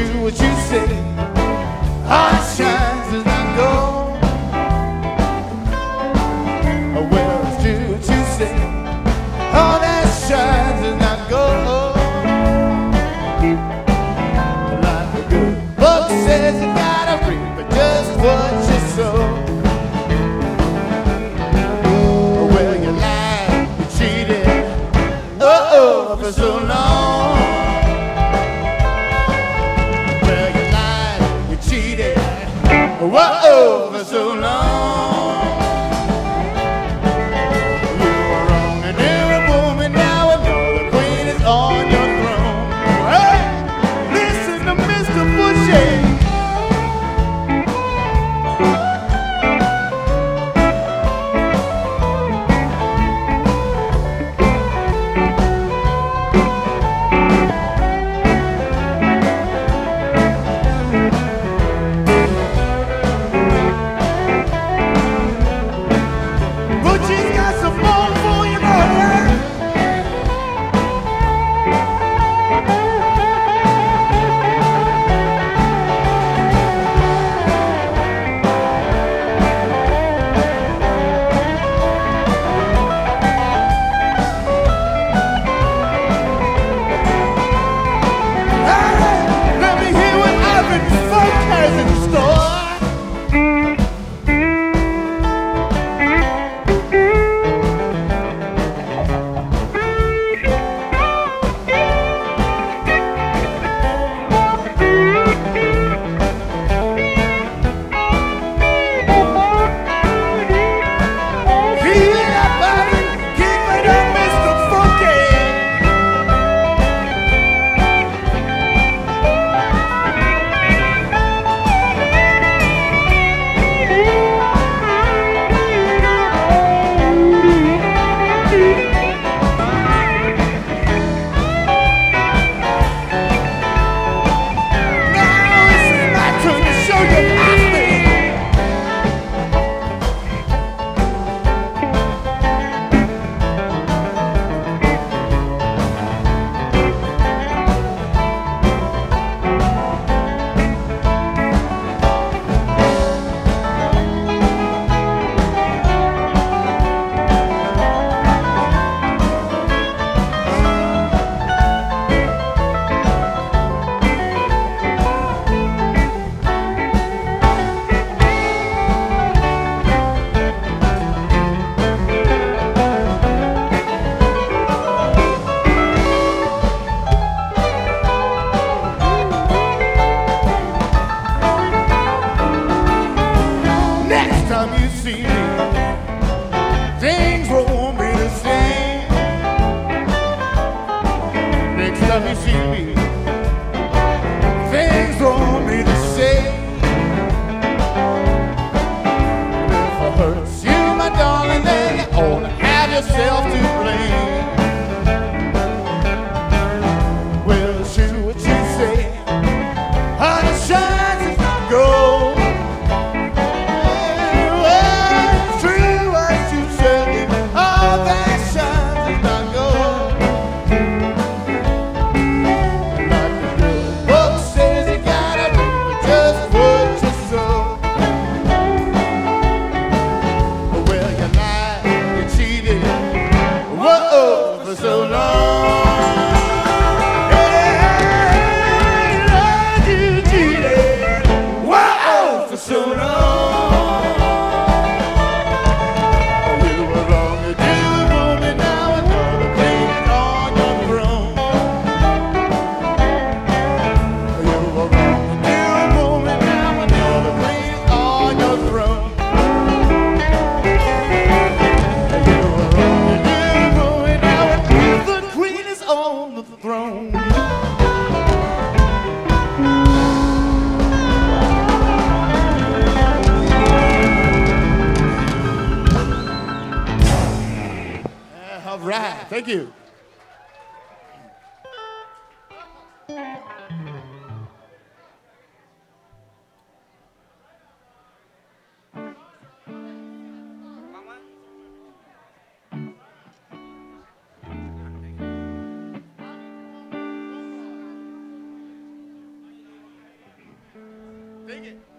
true what you say. Heart shines as I go. Well, it's true what you say. All that shines as I go. Like a good book says, you gotta reap just what you sow. Well, you lied, you cheated, for so long. Well, you lied, you cheated, for so long. You were wrong and every woman now another queen is on your throne. Hey, listen to Mr. Bushy. Thank you. Dig it.